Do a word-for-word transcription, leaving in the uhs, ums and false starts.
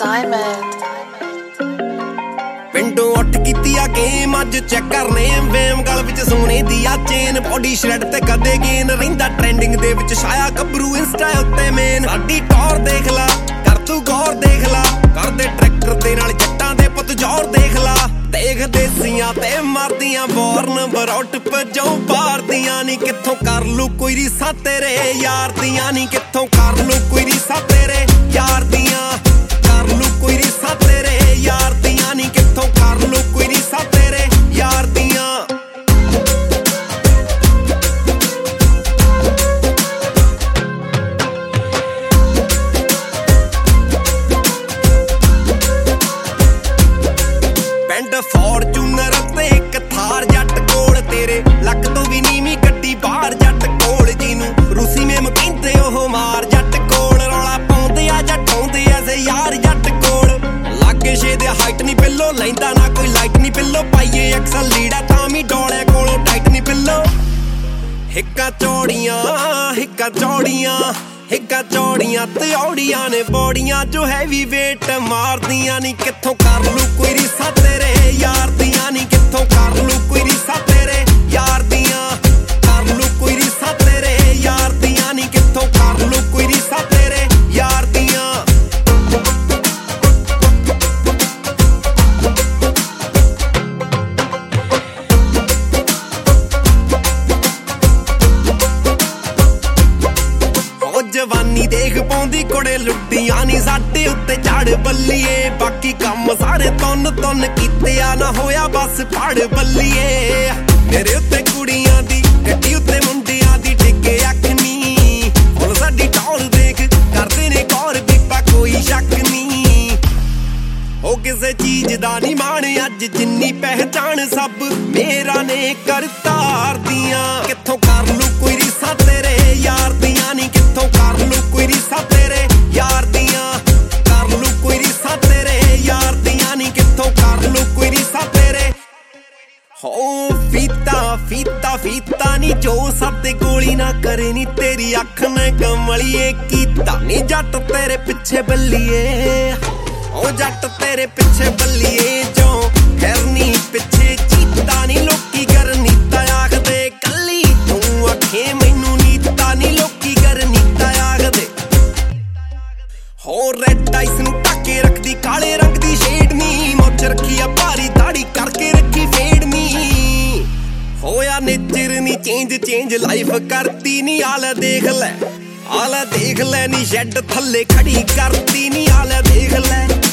Diamond ਪਿੰਡੋਂ ਉੱਠ ਕੀਤੀ ਆ ਗੇਮ ਅੱਜ ਚੈੱਕ ਕਰਨੇ ਵੇਮ ਗਲ ਵਿੱਚ ਸੋਨੇ ਦੀ ਆ ਚੇਨ ਬੋਡੀ ਸ਼ਰੈਡ ਤੇ ਕਦੇ ਗੇਨ ਰਹਿੰਦਾ ਟ੍ਰੈਂਡਿੰਗ ਦੇ ਵਿੱਚ ਛਾਇਆ ਗੱਭਰੂ ਇੰਸਟਾ ਉੱਤੇ ਮੇਨ ਸਾਡੀ ਟੌਰ ਦੇਖ ਲਾ ਕਰ ਤੂੰ ਗੌਰ ਦੇਖ ਲਾ ਕਰਦੇ ਟਰੈਕਟਰ ਦੇ ਨਾਲ ਜੱਟਾਂ ਦੇ ਪੁੱਤ ਜ਼ੋਰ ਦੇਖ ਲਾ ਦੇਖ ਦੇਸੀਆਂ ਤੇ ਮਰਦੀਆਂ ਬੋਰਨ ਬਰੌਟ ਪਜੋਂ ਪਾਰਦੀਆਂ ਨੀ ਕਿੱਥੋਂ ਕਰ ਲੂ ਕੋਈ ਰੀਸਾਂ ਤੇਰੇ ਯਾਰ ਦੀਆਂ ਨੀ ਕਿੱਥੋਂ ਕਰ ਲੂ ਕੋਈ ਰੀਸਾਂ ਤੇਰੇ ਯਾਰ ਦੀਆਂ ਕਰ ਲੂ ਕੋਈ ਰੀਸਾਂ ਤੇਰੇ ਯਾਰ ਦੀਆਂ ਨੀ ਕਿੱਥੋਂ ਕਰ ਲੂ ਕੋਈ ਰੀਸਾਂ ਤੇਰੇ ਯਾਰ ਦੀਆਂ ਪਿੰਡ ਫੋਰਚੂਨਰ ਤੇ ਇੱਕ ਥਾਰ ਜੱਟ ਕੋਲ ਤੇਰੇ ਲੱਕ ਤੋਂ ਵੀ ਨੀਵੀਂ ਗੱਡੀ ਬਾਹਰ ਜੱਟ ਕੋਲ ਜਿਹਨੂੰ ਰੂਸੀ ਮੇਮ ਕਹਿੰਦੇ ਉਹ ਮਾਰ ਜੱਟ ਕੋਲ ਰੌਲਾ ਪਾਉਂਦੇ ਆ ਜੱਟਾਉਂਦੇ ਐ ਸੇ ਯਾਰ ਜੱਟ ਕੋਲ ਲਾਗੇ ਛੇ ਦੇ ਹਾਈਟ ਨਹੀਂ ਪਿੱਲੋ ਲੈਂਦਾ ਨਾ ਕੋਈ ਲਾਈਟ ਨਹੀਂ ਪਿੱਲੋ ਪਾਈਏ ਅਕਸਰ ਲੀੜਾ ਤਾਂ ਵੀ ਡੋਲਿਆ ਕੋਲੋਂ ਟਾਈਟ ਨਹੀਂ ਪਿੱਲੋ ਹਿੱਕਾਂ ਚੌੜੀਆਂ ਹਿੱਕਾਂ ਚੌੜੀਆਂ ਹਿੱਕਾਂ ਚੌੜੀਆਂ ਤੇ ਔੜੀਆਂ ਨੇ ਬੋੜੀਆਂ ਜੋ ਹੈਵੀ ਵੇਟ ਮਾਰਦੀਆਂ ਨੀ ਕਿੱਥੋਂ ਕਰ ਲੂ ਕੋਈ ਰੀਸਾਂ ਤੇਰੇ ਯਾਰ ਦੀਆਂ ਨੀ ਕਿੱਥੋਂ ਕਰ ਲੂ ਕੋਈ ਰੀਸਾਂ ਤੇਰੇ ਯਾਰ ਦੀਆਂ ਕਰ ਲੂ ਕੋਈ ਰੀਸਾਂ ਤੇਰੇ ਯਾਰ ਦੀਆਂ ਨੀ ਕਿੱਥੋਂ ਕਰ ਲੂ ਕੋਈ ਰੀਸਾਂ ਤੇਰੇ ਯਾਰ ਦੀਆਂ ਜਵਾਨੀ ਦੇਖ ਪਾਉਂਦੀ ਕੁੜੇ ਲੁੱਟੀਆਂ ਨੀ ਸਾਡੇ ਉੱਤੇ ਝਾੜ ਬੱਲੀਏ ਬਾਕੀ ਕੰਮ ਸਾਰੇ ਤੁੰਨ ਤੁੰਨ ਕੀਤੇ ਆ ਨਾ ਹੋਇਆ ਬਸ ਫੜ ਬੱਲੀਏ ਮੇਰੇ ਉੱਤੇ ਕੁੜੀਆਂ ਦੀ ਗੱਡੀ ਉੱਤੇ ਮੁੰਡਿਆਂ ਦੀ ਟਿੱਕੇ ਅੱਖ ਨੀ ਹੁਣ ਸਾਡੀ ਟੌਰ ਦੇਖ ਕਰਦੇ ਨੇ ਗੌਰ ਬੀਪਾ ਕੋਈ ਸ਼ੱਕ ਨੀ ਉਹ ਕਿਸੇ ਚੀਜ਼ ਦਾ ਨੀ ਮਾਣ ਅੱਜ ਜਿੰਨੀ ਪਹਿਚਾਣ ਸਭ ਮੇਰਾ ਨੇ ਕਰਤਾਰ ਦੀਆਂ ਕਿੱਥੋਂ ਕਰ ਲੂ ਕੋਈ ਰੀਸਾਂ ਤੇਰੇ ਯਾਰ ਦੀਆਂ ਨੀ ਕਿੱਥੋਂ ਕਰ ਲੂ ਕੋਈ ਰੀਸਾਂ ਤੇਰੇ ਯਾਰ ਦੀਆਂ ਕਰ ਲੂ ਕੋਈ ਰੀਸਾਂ ਤੇਰੇ ਯਾਰ ਦੀਆਂ ਨੀ ਕਿੱਥੋਂ ਕਰ ਲੂ ਕੋਈ ਰੀਸਾਂ ਤੇਰੇ ਹੋ ਫੀਤਾ ਫੀਤਾ ਫੀਤਾ ਨੀ ਜੋ ਸਭ ਤੇ ਗੋਲੀ ਨਾ ਕਰੇ ਨੀ ਤੇਰੀ ਅੱਖ ਨੇ ਕਮਲੀਏ ਕੀਤਾ ਨੀ ਜੱਟ ਤੇਰੇ ਪਿੱਛੇ ਬੱਲੀਏ ਉਹ ਜੱਟ ਤੇਰੇ ਪਿੱਛੇ ਬੱਲੀਏ ਜੋ ਖੈਰਨੀ ਪਿੱਛੇ ਚੀਤਾ ਨੀ ਲੋਕੀ ਗਰਨੀਤਾ ਆਖਦੇ ਕੱਲੀ ਤੂੰ ਅੱਖੇ ਮੈਨੂੰ ਨੀਤਾ ਨੀ ਲੋਕੀ ਗਰਨੀਤਾ ਆਖਦੇ ਹੋ ਰੈਡ ਆਈਸ ਨੂੰ ਟਾਕੇ ਰੱਖਦੀ ਕਾਲੇ ਰੰਗ ਦੀ ਸ਼ੇਡ ਨੀ ਮੁੱਛ ਰੱਖੀ ਆ ਭਾਰੀ ਦਾੜੀ ਕਰਕੇ ਰੱਖੀ ਫੇਡ ਨੀ ਹੋਇਆ ਨੇਚਰ ਨੀ ਚੇਂਜ ਚੇਂਜ ਲਾਈਫ ਕਰਤੀ ਨੀ ਆਲੇ ਦੇਖ ਲੈ ਆਲੇ ਦੇਖ ਲੈ ਨੀ ਸ਼ੈੱਡ ਥੱਲੇ ਖੜੀ ਕਰਤੀ ਨੀ ਆਲੇ ਦੇਖ ਲੈ